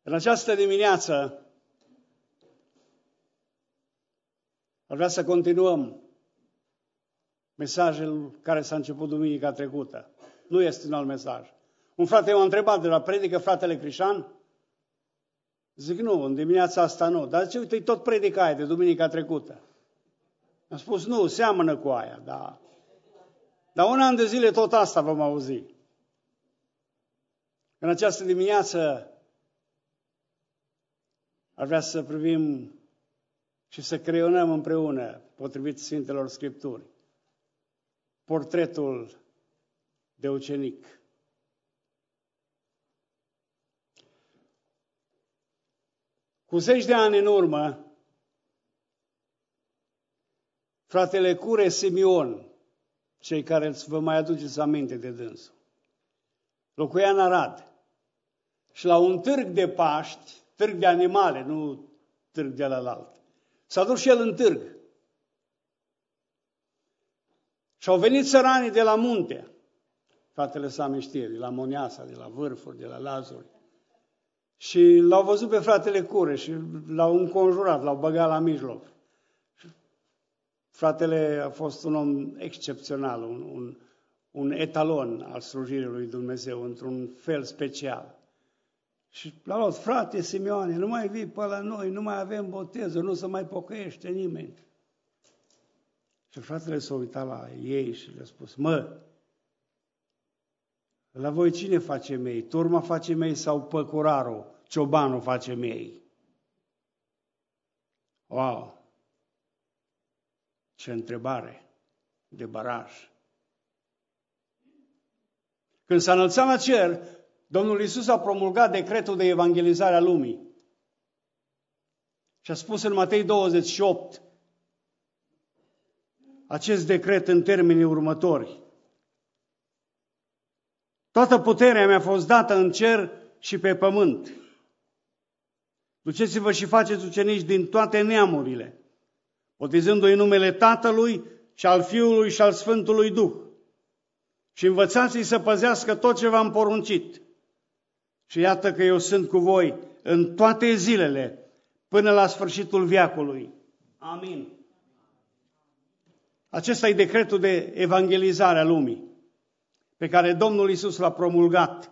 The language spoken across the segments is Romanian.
În această dimineață aș vrea să continuăm mesajul care s-a început duminica trecută. Nu este un alt mesaj. Un frate m-a întrebat de la predică, fratele Crișan. Zic, nu, în dimineața asta nu. Dar zice, uite, tot predica aia de duminica trecută. Am spus, nu, seamănă cu aia, dar un an de zile tot asta vom auzi. În această dimineață aș vrea să privim și să creionăm împreună, potrivit Sfintelor Scripturi, portretul de ucenic. Cu 10 de ani în urmă, fratele Cure Simeon, cei care vă mai aduceți aminte de dânsul, locuia în Arad și la un târg de Paști, târg de animale, nu târg de alalt, s-a dus și el în târg. Și au venit țăranii de la munte, fratele Sami știe, de la Moneasa, de la Vârfuri, de la Lazuri. Și l-au văzut pe fratele Cure și l-au înconjurat, l-au băgat la mijloc. Fratele a fost un om excepțional, un etalon al slujirii lui Dumnezeu, într-un fel special. Și l-a luat, frate Simeone, nu mai vii pe la noi, nu mai avem boteză, nu se mai pocăiește nimeni. Și fratele s-a uitat la ei și le-a spus, la voi cine face mei? Turma face mei sau păcurarul, ciobanul face mei? Wow! Ce întrebare de baraj! Când s-a înălțat la cer, Domnul Iisus a promulgat decretul de evangelizare a lumii. Și a spus în Matei 28 acest decret în termenii următori. Toată puterea mi-a fost dată în cer și pe pământ. Duceți-vă și faceți ucenici din toate neamurile, botezându-i în numele Tatălui și al Fiului și al Sfântului Duh. Și învățați-i să păzească tot ce v-am poruncit. Și iată că eu sunt cu voi în toate zilele, până la sfârșitul veacului. Amin. Acesta e decretul de evangelizare a lumii, pe care Domnul Iisus l-a promulgat.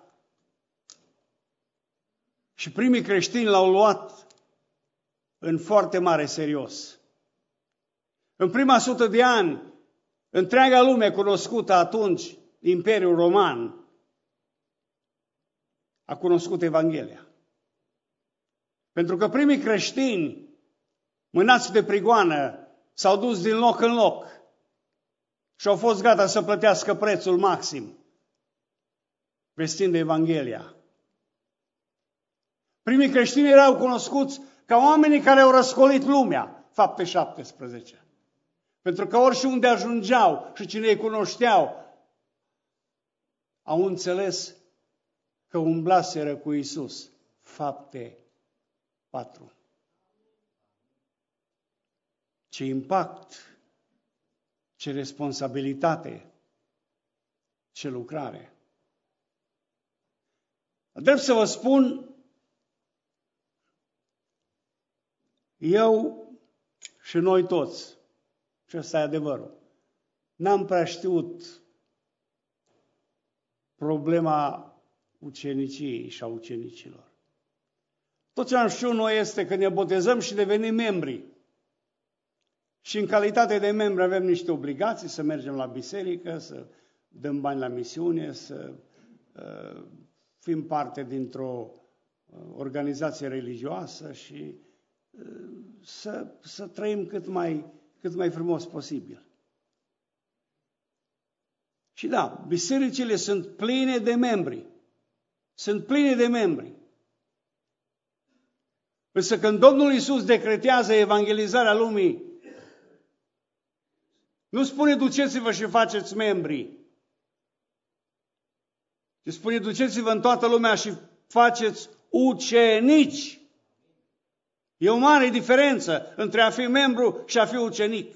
Și primii creștini l-au luat în foarte mare serios. În prima 100 de ani, întreaga lume cunoscută atunci, Imperiul Roman, a cunoscut Evanghelia. Pentru că primii creștini, mânați de prigoană, s-au dus din loc în loc și au fost gata să plătească prețul maxim, vestind Evanghelia. Primii creștini erau cunoscuți ca oamenii care au răscolit lumea, Fapte 17. Pentru că oriunde ajungeau și cine îi cunoșteau, au înțeles că umblaseră cu Iisus. Fapte 4. Ce impact, ce responsabilitate, ce lucrare. Drept să vă spun, eu și noi toți, și ăsta e adevărul, n-am prea știut problema uceniciei și a ucenicilor. Tot ce am știut noi este că ne botezăm și devenim membri. Și în calitate de membri avem niște obligații să mergem la biserică, să dăm bani la misiune, să fim parte dintr-o organizație religioasă și să trăim cât mai frumos posibil. Și da, bisericile sunt pline de membri. Sunt pline de membri. Însă când Domnul Iisus decretează evangelizarea lumii, nu spune duceți-vă și faceți membri, ci spune duceți-vă în toată lumea și faceți ucenici. E o mare diferență între a fi membru și a fi ucenic.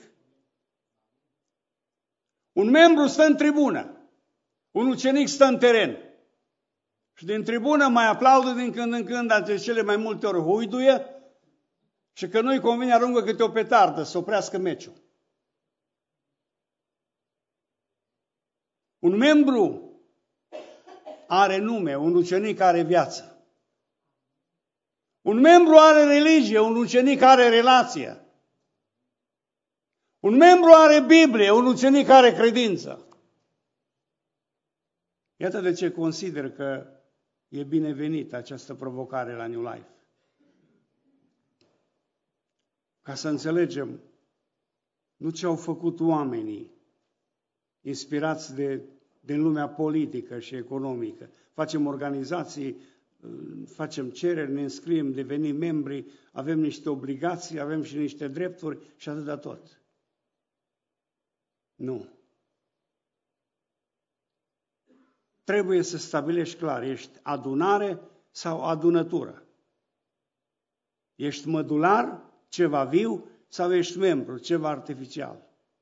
Un membru stă în tribună, un ucenic stă în teren. Și din tribună mai aplaudă din când în când, dar de cele mai multe ori huiduie și că nu-i convine aruncă câte o petardă să oprească meciul. Un membru are nume, un ucenic are viață. Un membru are religie, un ucenic are relație. Un membru are Biblie, un ucenic are credință. Iată de ce consider că e binevenită această provocare la New Life. Ca să înțelegem nu ce au făcut oamenii inspirați din lumea politică și economică. Facem organizații, facem cereri, ne înscriem, devenim membri, avem niște obligații, avem și niște drepturi și atât de tot. Nu. Trebuie să stabilești clar, ești adunare sau adunătură? Ești mădular, ceva viu, sau ești membru, ceva artificial?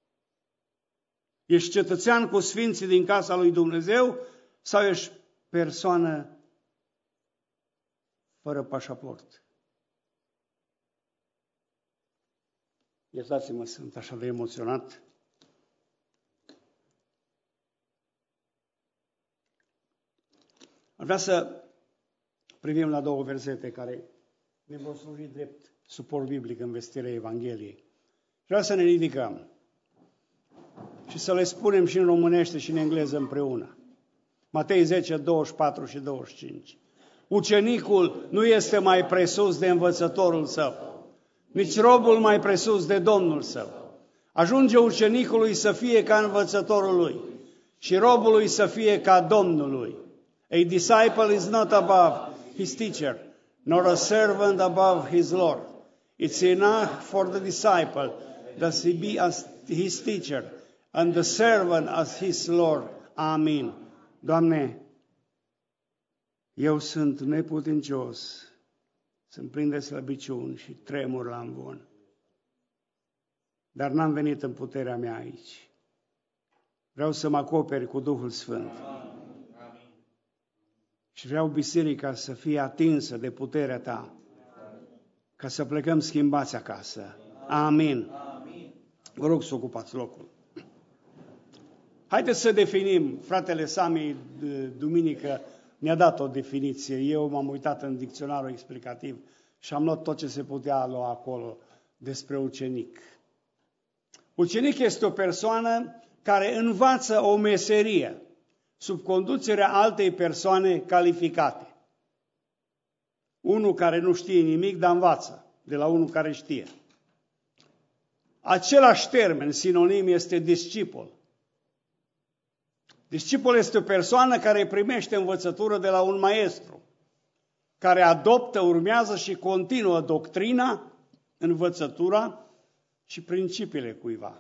Ești cetățean cu sfinții din casa lui Dumnezeu sau ești persoană fără pașaport? Iertați-mă, sunt așa de emoționat. Aș vrea să privim la două versete care ne vor sluji drept suport biblic în vestirea Evangheliei. Vreau să ne ridicăm și să le spunem și în românește și în engleză împreună. Matei 10, 24 și 25. Ucenicul nu este mai presus de învățătorul său, nici robul mai presus de domnul său. Ajunge ucenicului să fie ca învățătorul lui și robului să fie ca domnului. A disciple is not above his teacher, nor a servant above his Lord. It's enough for the disciple that he be as his teacher and the servant as his Lord. Amin. Doamne, eu sunt neputincios, sunt plin de slăbiciuni și tremur la învon. Dar n-am venit în puterea mea aici. Vreau să mă acoperi cu Duhul Sfânt. Și vreau biserica să fie atinsă de puterea Ta, ca să plecăm schimbați acasă. Amin. Vă rog să ocupați locul. Haideți să definim. Fratele Sami, duminică, ne-a dat o definiție. Eu m-am uitat în dicționarul explicativ și am luat tot ce se putea lua acolo despre ucenic. Ucenic este o persoană care învață o meserie sub conducerea altei persoane calificate. Unul care nu știe nimic, dar învață de la unul care știe. Același termen, sinonim, este discipol. Discipol este o persoană care primește învățătură de la un maestru, care adoptă, urmează și continuă doctrina, învățătura și principiile cuiva.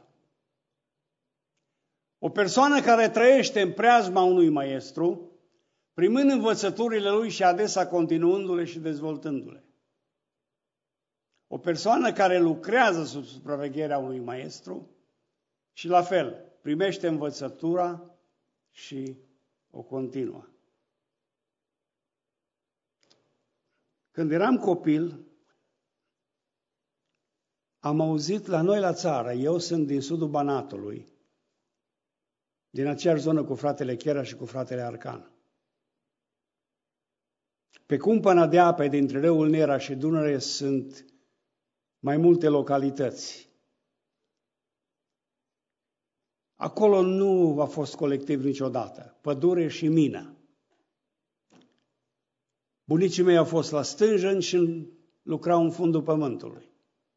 O persoană care trăiește în preajma unui maestru, primând învățăturile lui și adesea continuându-le și dezvoltându-le. O persoană care lucrează sub supravegherea unui maestru și la fel primește învățătura și o continuă. Când eram copil, am auzit la noi la țară, eu sunt din sudul Banatului, din aceeași zonă cu fratele Chera și cu fratele Arcan. Pe cumpăna de ape dintre râul Nera și Dunăre sunt mai multe localități. Acolo nu a fost colectiv niciodată, pădure și mină. Bunicii mei au fost la stânjeni și lucrau în fundul pământului.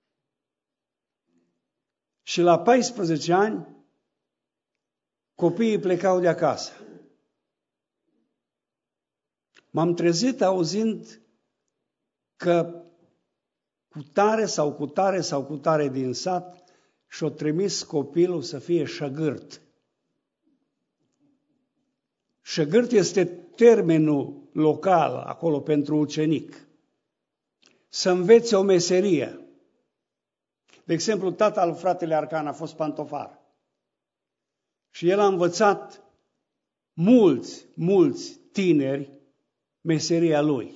Și la 14 ani, copiii plecau de acasă. M-am trezit auzind că cu tare sau cu tare din sat și-o trimis copilul să fie șăgârt. Șăgârt este termenul local acolo pentru ucenic. Să învețe o meserie. De exemplu, tata al fratele Arcan a fost pantofar. Și el a învățat mulți tineri meseria lui.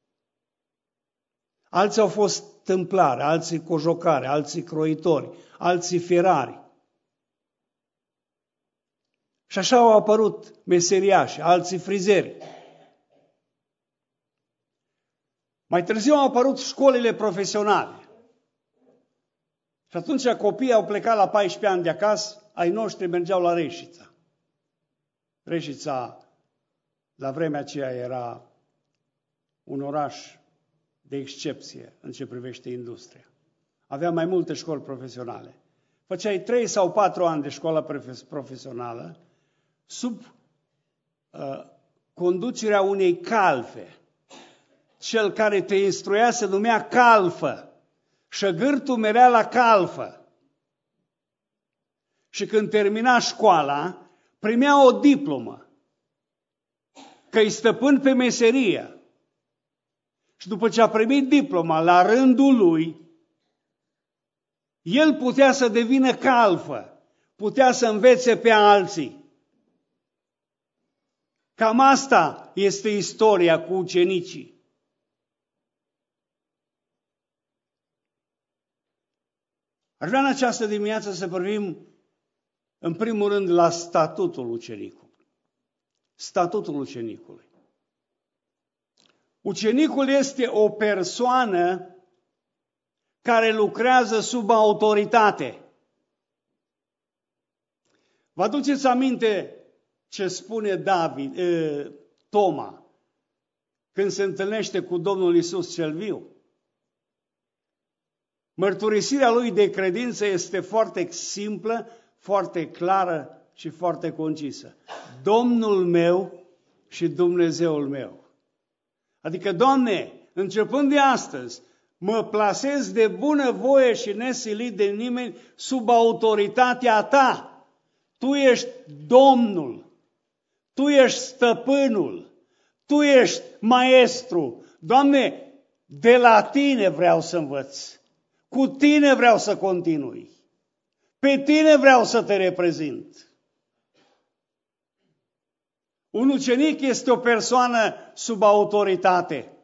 Alții au fost tâmplari, alții cojocari, alții croitori, alții ferari. Și așa au apărut meseriași, alții frizeri. Mai târziu au apărut școlile profesionale. Și atunci copiii au plecat la 14 ani de acasă, ai noștri mergeau la Reșița. Reșița, la vremea aceea, era un oraș de excepție în ce privește industria. Avea mai multe școli profesionale. Făceai 3 sau 4 ani de școală profesională sub conducerea unei calfe. Cel care te instruia se numea calfă. Șăgârtul merea la calfă. Și când termina școala, primea o diplomă că-i stăpân pe meserie. Și după ce a primit diploma, la rândul lui, el putea să devină calfă, putea să învețe pe alții. Cam asta este istoria cu ucenicii. Aș vrea în această dimineață să privim în primul rând la statutul ucenicului. Statutul ucenicului. Ucenicul este o persoană care lucrează sub autoritate. Vă aduceți aminte ce spune Toma când se întâlnește cu Domnul Iisus cel viu? Mărturisirea lui de credință este foarte simplă, foarte clară și foarte concisă. Domnul meu și Dumnezeul meu. Adică, Doamne, începând de astăzi, mă plasez de bună voie și nesilit de nimeni sub autoritatea Ta. Tu ești Domnul, Tu ești stăpânul, Tu ești maestru. Doamne, de la Tine vreau să învăț. Cu Tine vreau să continui. Pe Tine vreau să Te reprezint. Un ucenic este o persoană sub autoritate.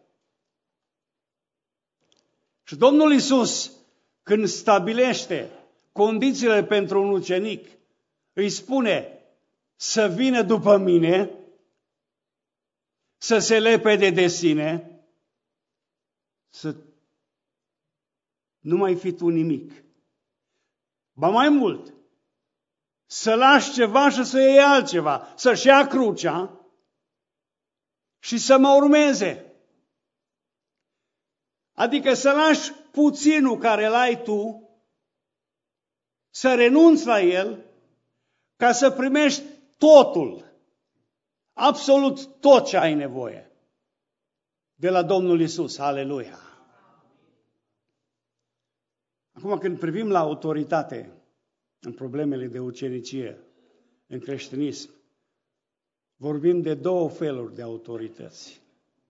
Și Domnul Iisus, când stabilește condițiile pentru un ucenic, îi spune să vină după mine, să se lepede de sine, să nu mai fi tu nimic. Ba mai mult, să lași ceva și să iei altceva, să-și ia crucea și să mă urmeze. Adică să lași puținul care îl ai tu, să renunți la el, ca să primești totul, absolut tot ce ai nevoie de la Domnul Iisus. Aleluia! Acum când privim la autoritate în problemele de ucenicie, în creștinism, vorbim de două feluri de autorități.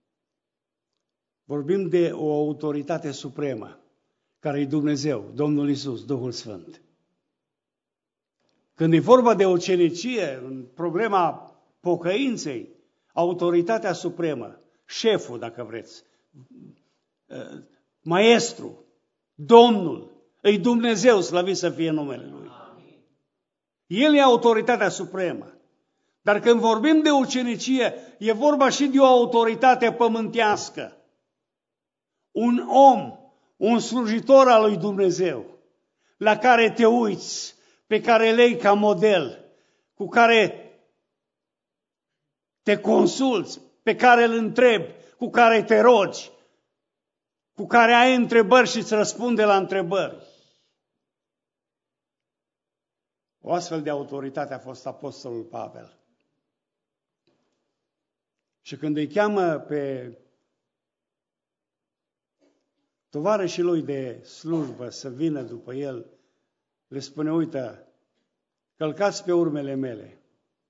Vorbim de o autoritate supremă, care e Dumnezeu, Domnul Iisus, Duhul Sfânt. Când e vorba de ucenicie, în problema pocăinței, autoritatea supremă, șeful, dacă vreți, maestru, Domnul, îi Dumnezeu, slăvit să fie numele Lui. El e autoritatea supremă. Dar când vorbim de ucenicie, e vorba și de o autoritate pământească. Un om, un slujitor al lui Dumnezeu, la care te uiți, pe care îl iei ca model, cu care te consulți, pe care îl întrebi, cu care te rogi, cu care ai întrebări și îți răspunde la întrebări. O astfel de autoritate a fost apostolul Pavel. Și când îi cheamă pe tovarășii lui de slujbă să vină după el, le spune, uite, călcați pe urmele mele.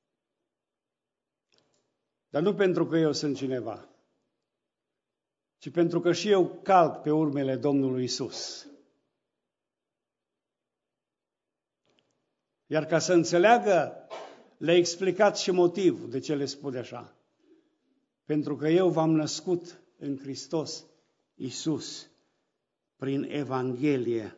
Dar nu pentru că eu sunt cineva, ci pentru că și eu calc pe urmele Domnului Iisus. Iar ca să înțeleagă, le-a explicat și motivul de ce le spune așa. Pentru că eu v-am născut în Hristos Iisus prin Evanghelie.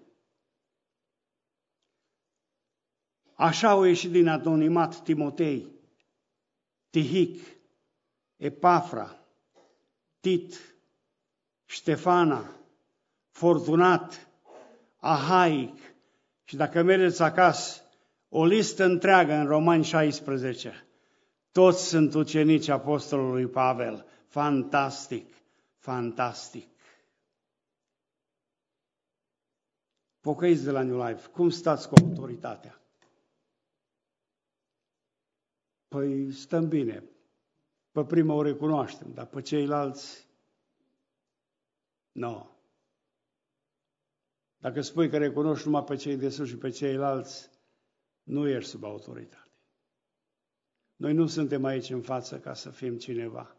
Așa au ieșit din anonimat Timotei, Tihic, Epafra, Tit, Ștefana, Fortunat, Ahaic și dacă mergeți acasă, o listă întreagă în Romani 16. Toți sunt ucenici apostolului Pavel. Fantastic, fantastic. Pocăiți de la New Life, cum stați cu autoritatea? Păi stăm bine. Pe prima o recunoaștem, dar pe ceilalți, nu. Dacă spui că recunoști numai pe cei de sus și pe ceilalți, nu ești sub autoritate. Noi nu suntem aici în față ca să fim cineva.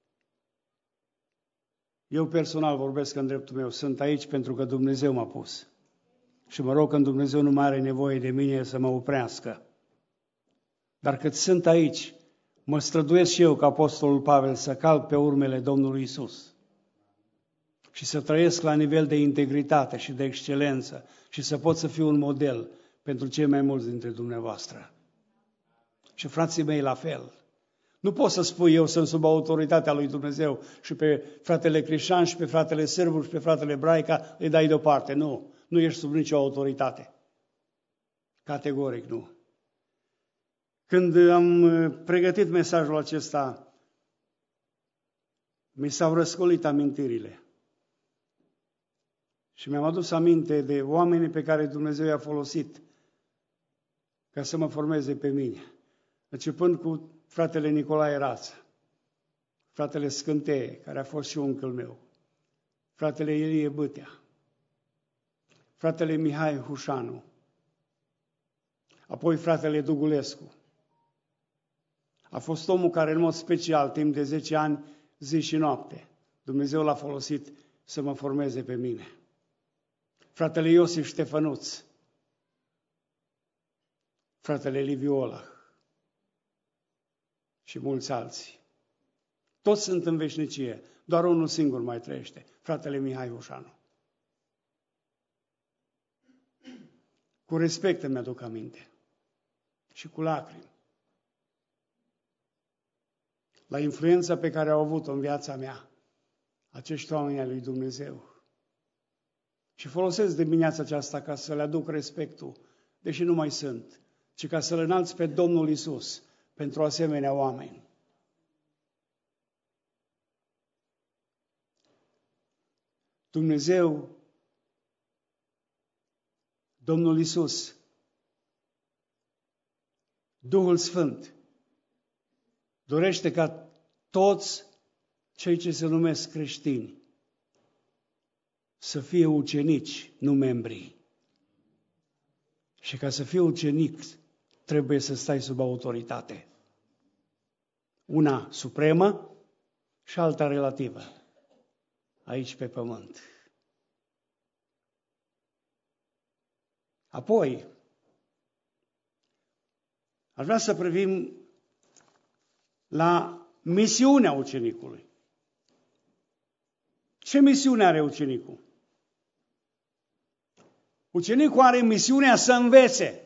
Eu personal vorbesc în dreptul meu, sunt aici pentru că Dumnezeu m-a pus. Și mă rog că Dumnezeu nu mai are nevoie de mine să mă oprească. Dar cât sunt aici, mă străduiesc și eu ca apostolul Pavel să calc pe urmele Domnului Isus și să trăiesc la nivel de integritate și de excelență și să pot să fiu un model pentru cei mai mulți dintre dumneavoastră. Și frații mei la fel. Nu poți să spui eu sunt sub autoritatea lui Dumnezeu și pe fratele Crișan și pe fratele Sârbu și pe fratele Braica îi dai deoparte. Nu, nu ești sub nicio autoritate. Categoric nu. Când am pregătit mesajul acesta, mi s-au răscolit amintirile. Și mi-am adus aminte de oamenii pe care Dumnezeu i-a folosit ca să mă formeze pe mine. Începând cu fratele Nicolae Rață, fratele Scânteie, care a fost și unchiul meu, fratele Ilie Bâtea, fratele Mihai Hușanu, apoi fratele Dugulescu. A fost omul care în mod special, timp de 10 ani, zi și noapte, Dumnezeu l-a folosit să mă formeze pe mine. Fratele Iosif Ștefănuț, fratele Liviu Olah și mulți alții. Toți sunt în veșnicie, doar unul singur mai trăiește, fratele Mihai Hușanu. Cu respect îmi aduc aminte și cu lacrimi la influența pe care au avut-o în viața mea acești oameni ai lui Dumnezeu. Și folosesc dimineața aceasta ca să le aduc respectul, deși nu mai sunt, ci ca să-L înalți pe Domnul Isus pentru asemenea oameni. Dumnezeu, Domnul Isus, Duhul Sfânt, dorește ca toți cei ce se numesc creștini să fie ucenici, nu membri. Și ca să fii ucenic, trebuie să stai sub autoritate. Una supremă și alta relativă, aici pe pământ. Apoi, aș vrea să privim la misiunea ucenicului. Ce misiune are ucenicul? Ucenicul are misiunea să învețe,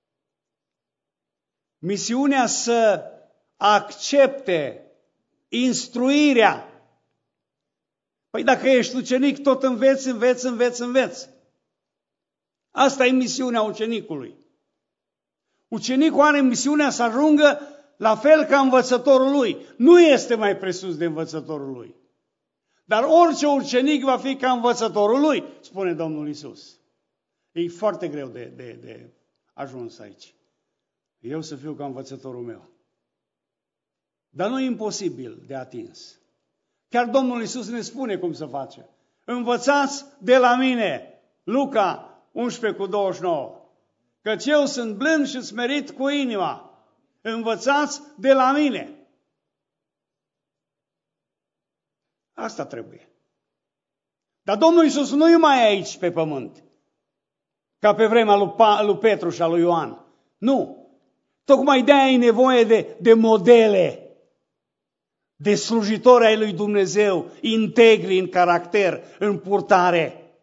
misiunea să accepte instruirea. Păi dacă ești ucenic, tot înveți. Asta e misiunea ucenicului. Ucenicul are misiunea să ajungă la fel ca învățătorul lui. Nu este mai presus de învățătorul lui. Dar orice ucenic va fi ca învățătorul lui, spune Domnul Isus. E foarte greu de ajuns aici. Eu să fiu ca învățătorul meu. Dar nu e imposibil de atins. Chiar Domnul Isus ne spune cum să face. Învățați de la mine, Luca 11:29, căci eu sunt blând și smerit cu inima. Învățați de la mine. Asta trebuie. Dar Domnul Iisus nu e mai aici pe pământ, ca pe vremea lui Petru și a lui Ioan. Nu. Tocmai de-aia e nevoie de modele. de slujitori ai lui Dumnezeu, integri în caracter, în purtare,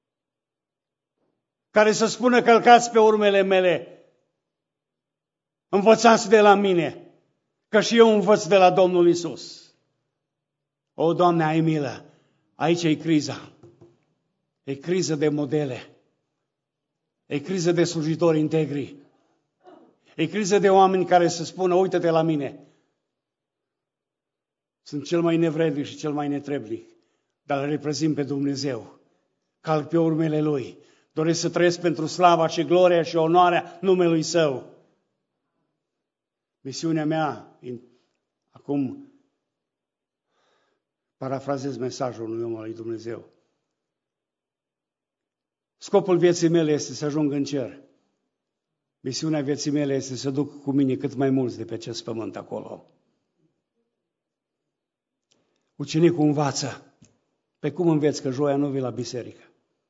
care să spună: călcați pe urmele mele, învățați de la mine, că și eu învăț de la Domnul Iisus. O, Doamne, ai milă! Aici e criza. E criză de modele. E criză de slujitori integri. E criză de oameni care să spună: uită-te la mine. Sunt cel mai nevrednic și cel mai netrebnic, dar îl reprezint pe Dumnezeu. Calc pe urmele Lui. Doresc să trăiesc pentru slava și gloria și onoarea numelui Său. Misiunea mea, acum parafrazez mesajul unui om al lui Dumnezeu. Scopul vieții mele este să ajung în cer. Misiunea vieții mele este să duc cu mine cât mai mulți de pe acest pământ acolo. Ucenicul învață. Pe cum înveți că joia nu vii la biserică?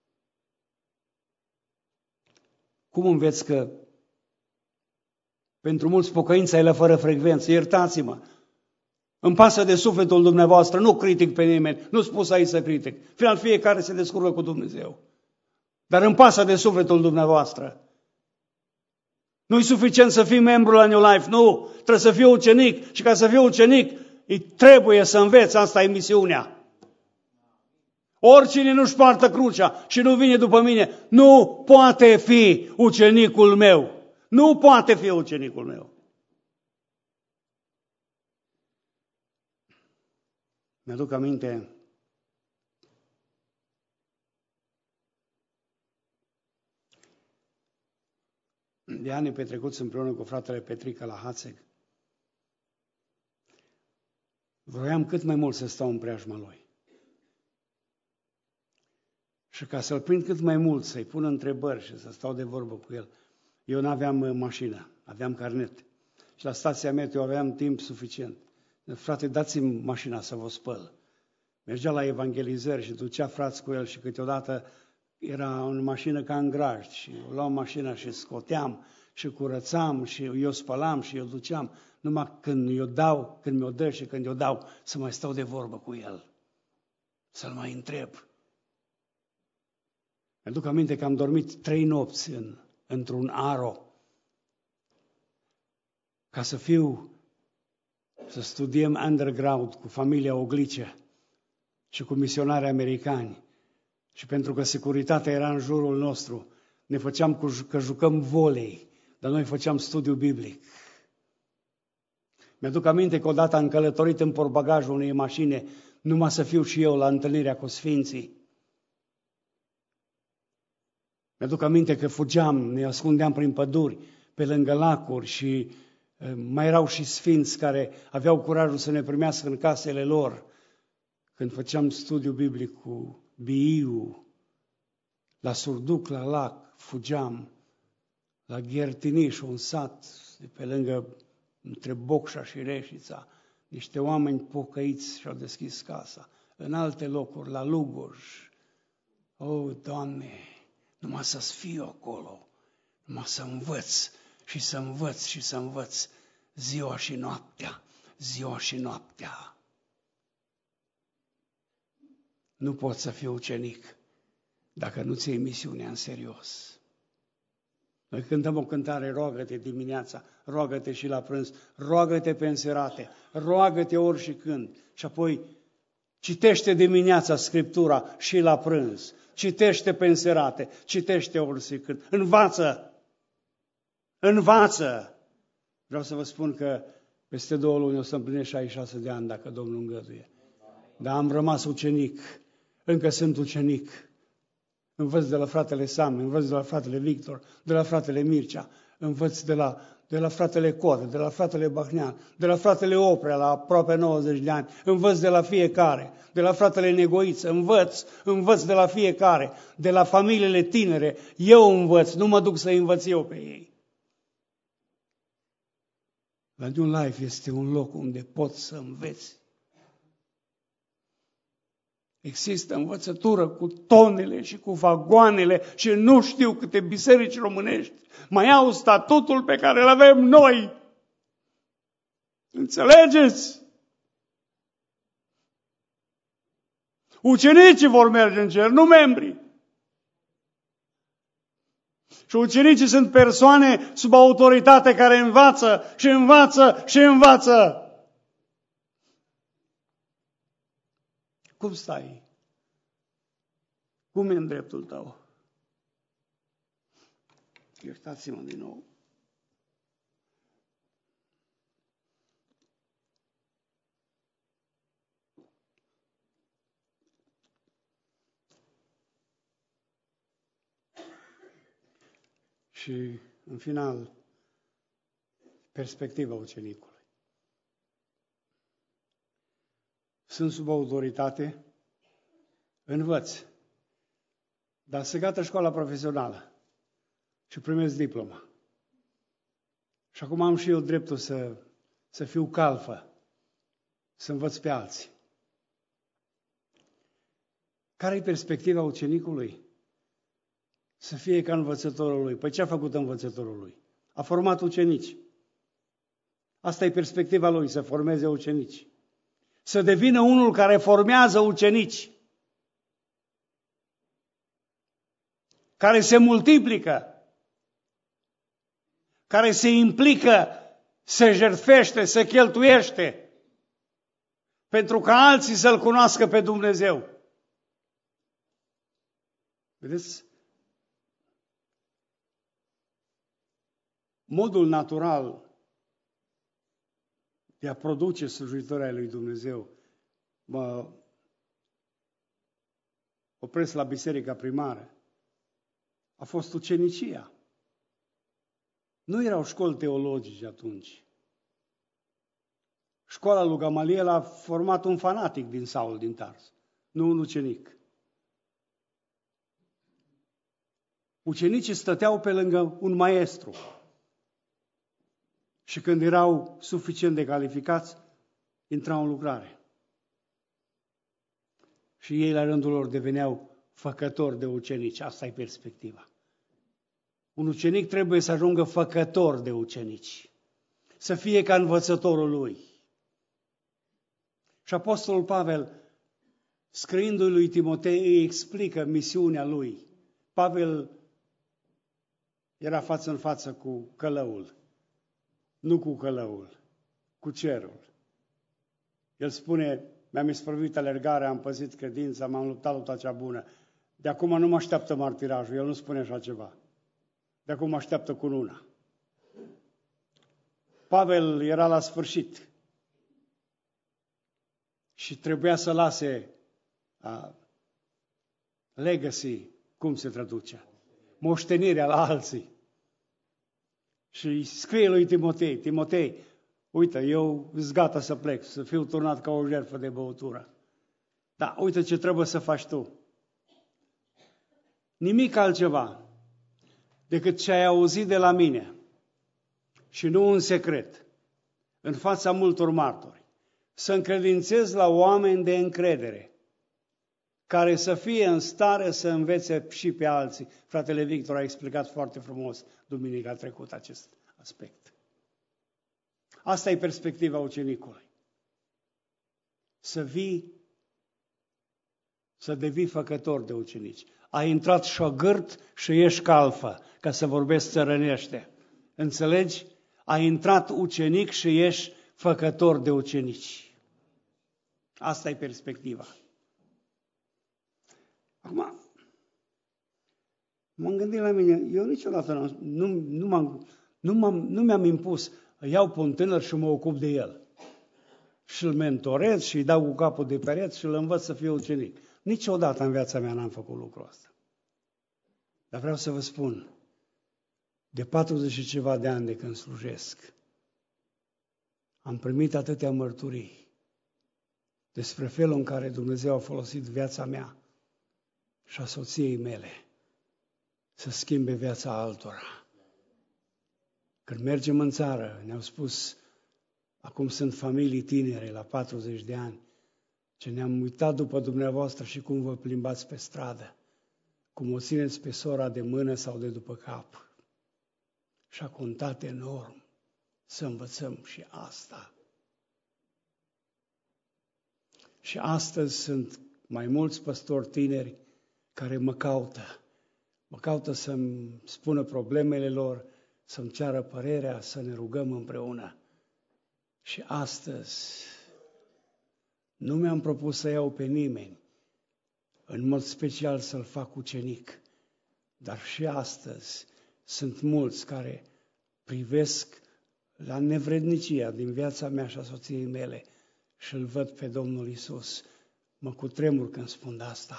Cum înveți că pentru mulți pocăința e la fără frecvență? Iertați-mă. Îmi pasă de sufletul dumneavoastră, nu critic pe nimeni, nu spus aici să critic. Final, fiecare se descurcă cu Dumnezeu. Dar îmi pasă de sufletul dumneavoastră. Nu-i suficient să fii membru la New Life, nu. Trebuie să fii ucenic și ca să fii ucenic, trebuie să înveți, asta e misiunea. Oricine nu-și poartă crucea și nu vine după mine, nu poate fi ucenicul meu. Nu poate fi ucenicul meu. Mi-aduc aminte de ani petrecuți împreună cu fratele Petrică la Hațeg. Vroiam cât mai mult să stau în preajma lui. Și ca să-l prind cât mai mult, să-i pun întrebări și să stau de vorbă cu el, eu n-aveam mașină, aveam carnet. Și la stația meteo aveam timp suficient. Frate, dați-mi mașina să vă spăl. Mergea la evangelizări și ducea frați cu el și câteodată era în mașină ca în grajd și eu luam mașina și scoteam și curățam și eu spălam și eu duceam. Numai când mi-o dă și când eu dau, să mai stau de vorbă cu el. Să-l mai întreb. Mi-aduc aminte că am dormit 3 nopți într-un aro ca să studiem underground cu familia Oglice și cu misionarii americani. Și pentru că securitatea era în jurul nostru, ne făceam că jucăm volei, dar noi făceam studiu biblic. Mi-aduc aminte că odată am călătorit în portbagajul unei mașini, numai să fiu și eu la întâlnirea cu sfinții. Mi-aduc aminte că fugeam, ne ascundeam prin păduri, pe lângă lacuri și mai erau și sfinți care aveau curajul să ne primească în casele lor. Când făceam studiu biblic cu Biiu, la Surduc, la lac, fugeam, la Ghertiniș, un sat de pe lângă, între Bocșa și Reșița, niște oameni pocăiți și-au deschis casa. În alte locuri, la Lugoj. O, Doamne, numai să-ți fiu acolo, numai să învăț și să învăț și să învăț ziua și noaptea, ziua și noaptea. Nu poți să fii ucenic dacă nu-ți iei misiunea în serios. Noi cântăm o cântare: roagă-te dimineața, roagă-te și la prânz, roagă-te pe înserate, roagă-te ori și când. Și apoi citește dimineața Scriptura și la prânz, citește pe înserate, citește ori și când. Învață! Învață! Vreau să vă spun că peste 2 luni o să împlinesc 66 de ani, dacă Domnul îngăduie. Dar am rămas ucenic, încă sunt ucenic. Învăț de la fratele Sam, învăț de la fratele Victor, de la fratele Mircea, învăț de la fratele Codă, de la fratele Bahnean, de la fratele Oprea, la aproape 90 de ani, învăț de la fiecare, de la fratele Negoiță, învăț de la fiecare, de la familiile tinere, eu învăț, nu mă duc să învăț eu pe ei. La New Life este un loc unde poți să înveți. Există învățătură cu tonele și cu vagoanele și nu știu câte biserici românești mai au statutul pe care îl avem noi. Înțelegeți? Ucenicii vor merge în cer, nu membrii. Și ucenicii sunt persoane sub autoritate care învață și învață și învață. Cum stai? Cum e în dreptul tău? Iertați-mă din nou. Și, în final, perspectiva ucenicului. Sunt sub autoritate, învăț, dar se gata școala profesională și primesc diploma. Și acum am și eu dreptul să fiu calfă, să învăț pe alții. Care e perspectiva ucenicului? Să fie ca învățătorul lui. Păi ce a făcut învățătorul lui? A format ucenici. Asta e perspectiva lui, să formeze ucenici. Să devină unul care formează ucenici. Care se multiplică. Care se implică, se jertfește, se cheltuiește. Pentru ca alții să-L cunoască pe Dumnezeu. Vedeți? Modul natural de a produce slujitori ai lui Dumnezeu. Mă opresc la biserica primară. A fost ucenicia. Nu erau școli teologice atunci. Școala lui Gamaliel a format un fanatic din Saul din Tars, nu un ucenic. Ucenicii stăteau pe lângă un maestru. Și când erau suficient de calificați, intrau în lucrare. Și ei, la rândul lor, deveneau făcători de ucenici. Asta e perspectiva. Un ucenic trebuie să ajungă făcător de ucenici. Să fie ca învățătorul lui. Și Apostolul Pavel, scriindu-i lui Timotei, îi explică misiunea lui. Pavel era față în față cu călăul. Nu cu călăul, cu cerul. El spune, mi-am isprăvit alergarea, am păzit credința, m-am luptat lupta cea bună. De acum nu mă așteaptă martirajul, el nu spune așa ceva. De acum mă așteaptă cununa. Pavel era la sfârșit și trebuia să lase legacy, cum se traduce, moștenirea la alții. Și îi scrie lui Timotei, Timotei, uite, eu sunt gata să plec, să fiu turnat ca o jertfă de băutură. Dar uite ce trebuie să faci tu. Nimic altceva decât ce ai auzit de la mine și nu în secret, în fața multor martori, să încredințezi la oameni de încredere, care să fie în stare să învețe și pe alții. Fratele Victor a explicat foarte frumos duminica trecută acest aspect. Asta e perspectiva ucenicului. Să devii făcător de ucenici. Ai intrat șogârt și ești calfă, ca să vorbesc țărănește. Înțelegi? Ai intrat ucenic și ești făcător de ucenici. Asta e perspectiva. Acum, m-am gândit la mine, eu niciodată nu mi-am impus, iau pe un tânăr și mă ocup de el. Și îl mentorez și îi dau cu capul de pereți și îl învăț să fie ucenic. Niciodată în viața mea n-am făcut lucrul ăsta. Dar vreau să vă spun, de 40 și ceva de ani de când slujesc, am primit atâtea mărturii despre felul în care Dumnezeu a folosit viața mea și a soției mele să schimbe viața altora. Când mergem în țară, ne-au spus, acum sunt familii tinere la 40 de ani, ce ne-am uitat după dumneavoastră și cum vă plimbați pe stradă, cum o țineți pe sora de mână sau de după cap. Și a contat enorm să învățăm și asta. Și astăzi sunt mai mulți păstori tineri care mă caută să-mi spună problemele lor, să-mi ceară părerea, să ne rugăm împreună. Și astăzi nu mi-am propus să iau pe nimeni, în mod special să-l fac ucenic, dar și astăzi sunt mulți care privesc la nevrednicia din viața mea și a soției mele și îl văd pe Domnul Iisus. Mă cutremur când spun asta.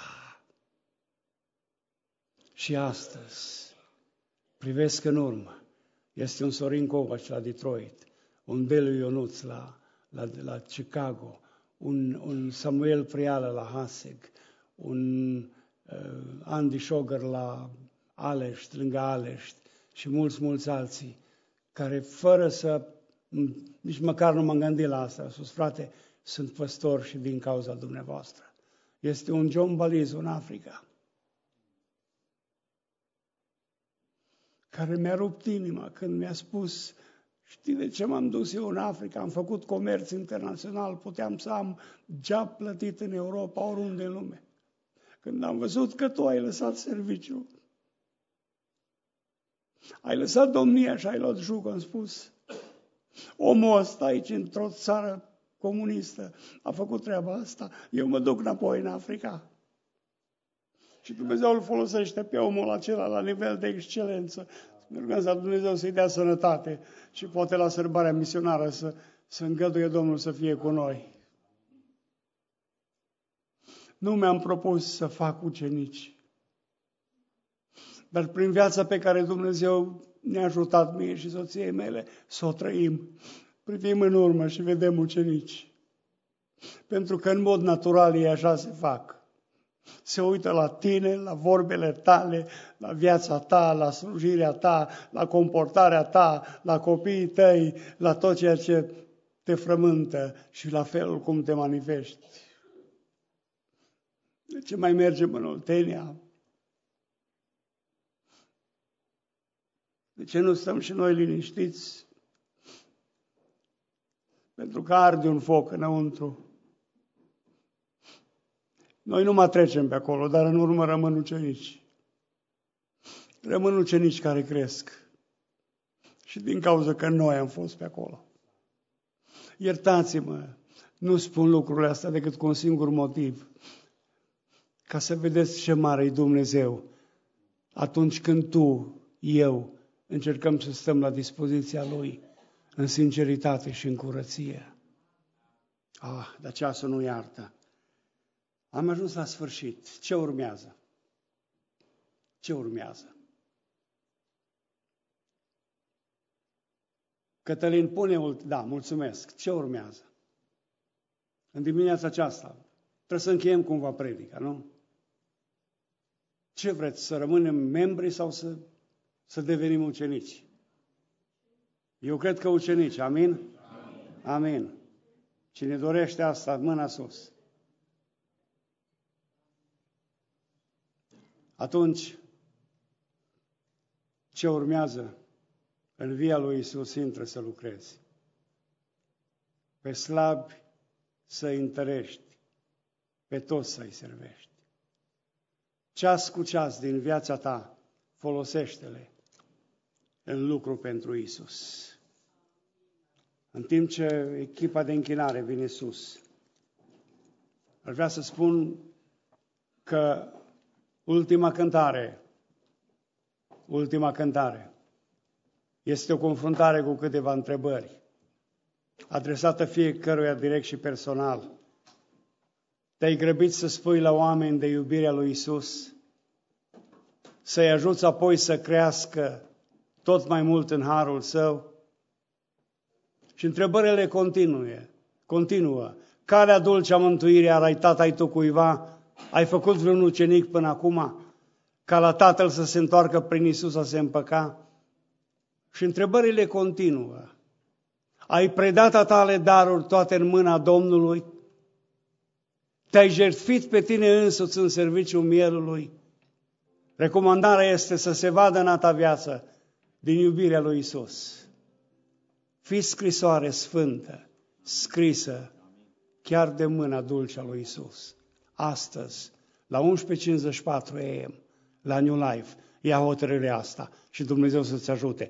Și astăzi privesc în urmă. Este un Sorin Covaci la Detroit, un Belu Ionuț la Chicago, un Samuel Prială la Haseg, un Andy Șogăr la Alești, lângă Alești și mulți alții, care fără să, nici măcar nu m-am gândit la asta, sus, frate, sunt păstori și din cauza dumneavoastră. Este un John Balizu în Africa, care mi-a rupt inima când mi-a spus: știi de ce m-am dus eu în Africa? Am făcut comerț internațional, puteam să am job plătit în Europa, oriunde în lume. Când am văzut că tu ai lăsat serviciu, ai lăsat domnia și ai luat jugul, am spus: omul ăsta aici, într-o țară comunistă, a făcut treaba asta, eu mă duc înapoi în Africa. Și Dumnezeu îl folosește pe omul acela la nivel de excelență. Ne rugăm să Dumnezeu să-i dea sănătate și poate la sărbarea misionară să îngăduie Domnul să fie cu noi. Nu mi-am propus să fac ucenici, dar prin viața pe care Dumnezeu ne-a ajutat mie și soției mele să o trăim, privim în urmă și vedem ucenici. Pentru că în mod natural ei așa se fac. Se uită la tine, la vorbele tale, la viața ta, la slujirea ta, la comportarea ta, la copiii tăi, la tot ceea ce te frământă și la felul cum te manifesti. De ce mai mergem în Oltenia? De ce nu stăm și noi liniștiți? Pentru că arde un foc înăuntru. Noi nu mai trecem pe acolo, dar în urmă rămân ucenici. Rămân ucenici care cresc. Și din cauza că noi am fost pe acolo. Iertați-mă, nu spun lucrurile astea decât cu un singur motiv. Ca să vedeți ce mare e Dumnezeu atunci când tu, eu, încercăm să stăm la dispoziția Lui în sinceritate și în curăție. Dar ceasul nu iartă. Am ajuns la sfârșit. Ce urmează? Ce urmează? Cătălin, mulțumesc. Ce urmează? În dimineața aceasta trebuie să încheiem cumva predica, nu? Ce vreți? Să rămânem membri sau să devenim ucenici? Eu cred că ucenici. Amin? Amin. Cine dorește asta, mâna sus. Atunci, ce urmează? În via lui Iisus intră să lucrezi. Pe slabi să-i întărești, pe toți să-i servești. Ceas cu ceas din viața ta, folosește-le în lucru pentru Iisus. În timp ce echipa de închinare vine sus, aș vrea să spun că ultima cântare este o confruntare cu câteva întrebări, adresată fiecăruia direct și personal. Te-ai grăbit să spui la oameni de iubirea lui Iisus, să-i ajuți apoi să crească tot mai mult în harul Său? Și întrebările continuă. Calea dulce a mântuirii arătat-ai tu cuiva? Ai făcut vreun ucenic până acum? Ca la Tatăl să se întoarcă prin Iisus a se împăca? Și întrebările continuă. Ai predat a tale daruri toate în mâna Domnului? Te-ai jertfit pe tine însuți în serviciul mielului? Recomandarea este să se vadă în a ta viață din iubirea lui Iisus. Fii scrisoare sfântă, scrisă chiar de mâna dulce a lui Iisus. astăzi, la 11:54 AM, la New Life, ia hotărârea asta și Dumnezeu să-ți ajute.